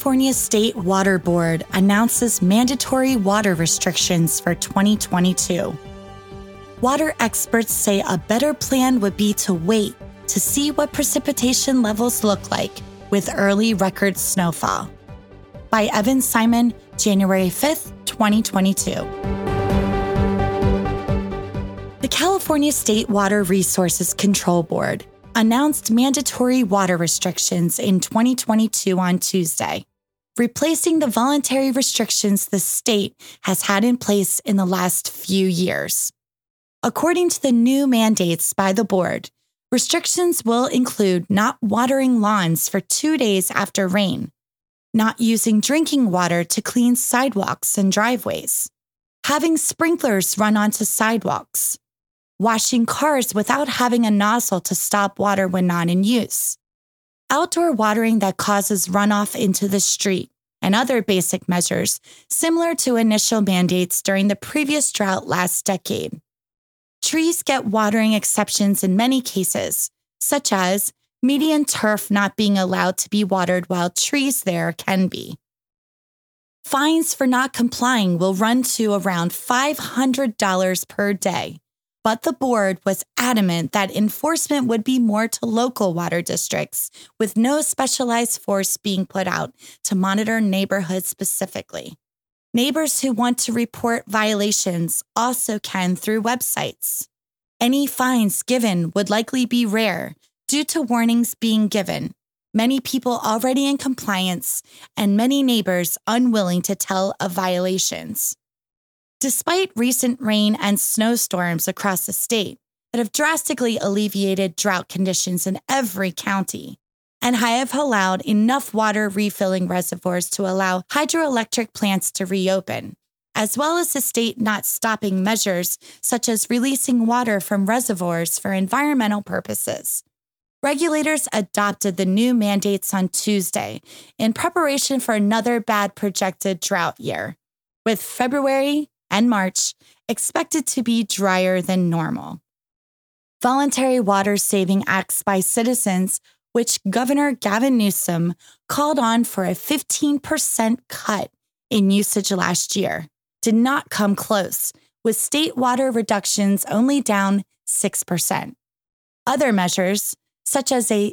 California State Water Board announces mandatory water restrictions for 2022. Water experts say a better plan would be to wait to see what precipitation levels look like with early record snowfall. By Evan Simon, January 5th, 2022. The California State Water Resources Control Board announced mandatory water restrictions in 2022 on Tuesday, replacing the voluntary restrictions the state has had in place in the last few years. According to the new mandates by the board, restrictions will include not watering lawns for 2 days after rain, not using drinking water to clean sidewalks and driveways, having sprinklers run onto sidewalks, washing cars without having a nozzle to stop water when not in use, outdoor watering that causes runoff into the street, and other basic measures similar to initial mandates during the previous drought last decade. Trees get watering exceptions in many cases, such as median turf not being allowed to be watered while trees there can be. Fines for not complying will run to around $500 per day. But the board was adamant that enforcement would be more to local water districts, with no specialized force being put out to monitor neighborhoods specifically. Neighbors who want to report violations also can through websites. Any fines given would likely be rare due to warnings being given, many people already in compliance, and many neighbors unwilling to tell of violations. Despite recent rain and snowstorms across the state that have drastically alleviated drought conditions in every county and have allowed enough water refilling reservoirs to allow hydroelectric plants to reopen, as well as the state not stopping measures such as releasing water from reservoirs for environmental purposes, regulators adopted the new mandates on Tuesday in preparation for another bad projected drought year, with February and March expected to be drier than normal. Voluntary water-saving acts by citizens, which Governor Gavin Newsom called on for a 15% cut in usage last year, did not come close, with state water reductions only down 6%. Other measures, such as a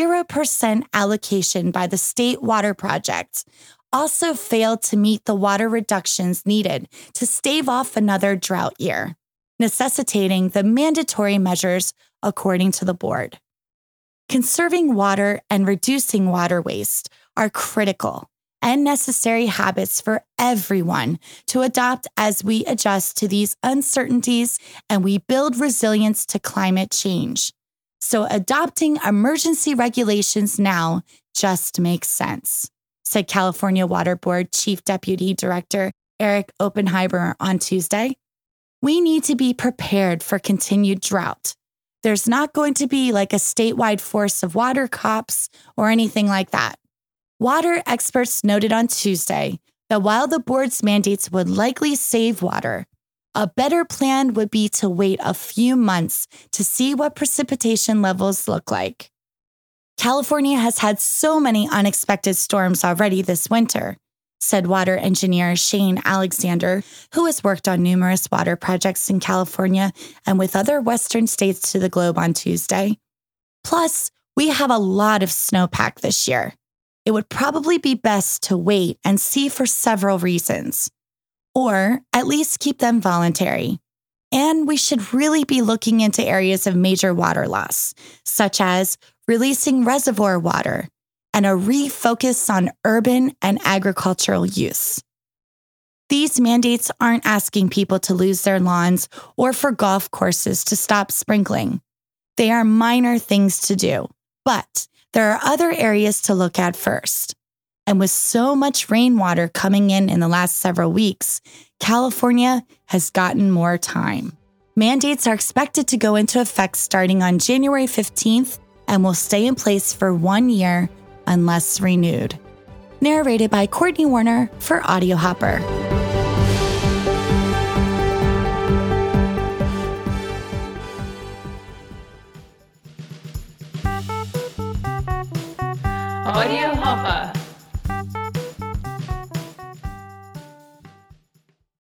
0% allocation by the State Water Project, also failed to meet the water reductions needed to stave off another drought year, necessitating the mandatory measures according to the board. Conserving water and reducing water waste are critical and necessary habits for everyone to adopt as we adjust to these uncertainties and we build resilience to climate change. So adopting emergency regulations now just makes sense, said California Water Board Chief Deputy Director Eric Oppenheimer on Tuesday. We need to be prepared for continued drought. There's not going to be like a statewide force of water cops or anything like that. Water experts noted on Tuesday that while the board's mandates would likely save water, a better plan would be to wait a few months to see what precipitation levels look like. California has had so many unexpected storms already this winter, said water engineer Shane Alexander, who has worked on numerous water projects in California and with other western states to the globe on Tuesday. Plus, we have a lot of snowpack this year. It would probably be best to wait and see for several reasons, or at least keep them voluntary. And we should really be looking into areas of major water loss, such as releasing reservoir water, and a refocus on urban and agricultural use. These mandates aren't asking people to lose their lawns or for golf courses to stop sprinkling. They are minor things to do, but there are other areas to look at first. And with so much rainwater coming in the last several weeks, California has gotten more time. Mandates are expected to go into effect starting on January 15th and will stay in place for 1 year unless renewed. Narrated by Courtney Warner for Audio Hopper. Audio Hopper.